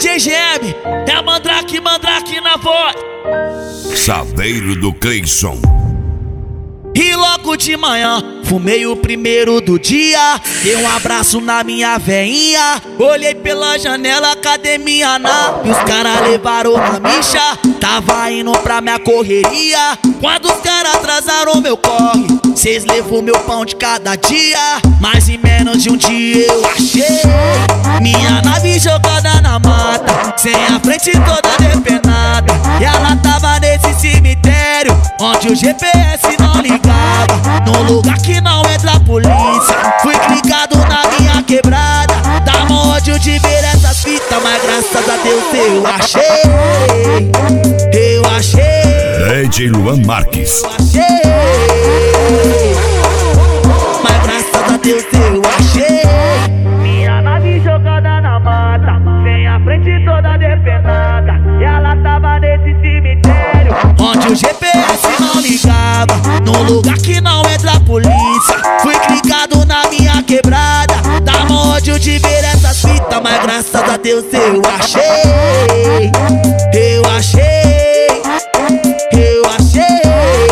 DJ GM, é Mandrake na voz. Saveiro do Cleison. E logo de manhã, fumei o primeiro do dia. Dei um abraço na minha veinha. Olhei pela janela, cadê minha nave? Os caras levaram a micha. Tava indo pra minha correria. Quando os caras atrasaram meu corre, cês levou meu pão de cada dia. Mas em menos de um dia eu achei minha nave jogada na mata, sem a frente toda depenada. E ela tava nesse cemitério onde o GPS não ligava, num lugar que não entra a polícia. Fui clicado na minha quebrada, dá mó ódio de ver essas fitas, mas graças a Deus eu achei. Eu achei. DJ Luan Marques. Eu achei. Mas graças a Deus eu achei minha nave jogada na mata, sem a frente toda depenada. E ela tava nesse cemitério onde o GPS não ligava, num lugar que não entra a polícia. Fui clicado na minha quebrada, dá mó ódio de ver essas fitas, mas graças a Deus eu achei. Eu achei. Eu achei.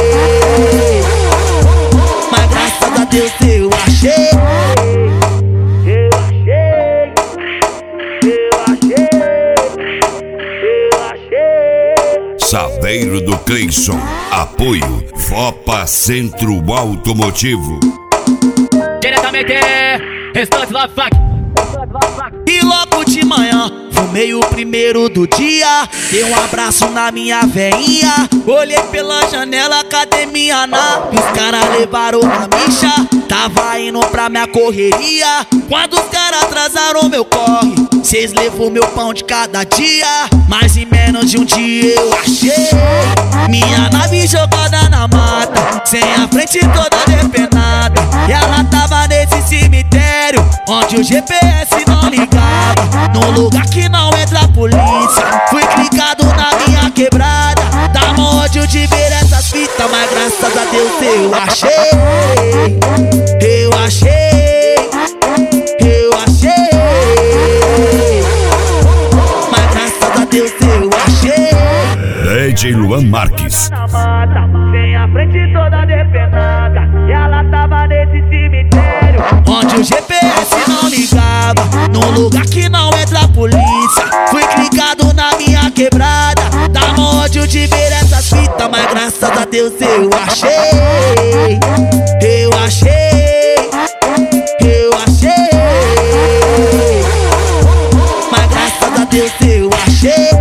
Mas graças a Deus eu achei. Eu achei. Eu achei. Eu achei. Saveiro do Cleison. Apoio Fopa Centro Automotivo. Diretamente, restante Love Funk. E logo de manhã, fumei o primeiro do dia. Dei um abraço na minha veinha. Olhei pela janela, cadê minha nave? Os caras levaram a micha. Tava indo pra minha correria. Quando os caras atrasaram meu corre, cês levou meu pão de cada dia. Mas em menos de um dia eu achei minha nave jogada na mata, sem a frente toda depenada. E ela tava nesse cemitério onde o GPS não ligava, num lugar que não entra a polícia. Fui clicado na minha quebrada, dá mó ódio de ver essas fitas, mas graças a Deus eu achei. Eu achei. Eu achei. Mas graças a Deus eu achei. DJ Luan Marques. Na mata, sem a frente toda depenada. E ela tava nesse cemitério onde o GPS não ligava, num lugar que não entra a polícia. Fui clicado na minha quebrada, dá mó ódio de ver essas fitas, mas graças a Deus eu achei. Eu achei. Eu achei. Mas graças a Deus eu achei.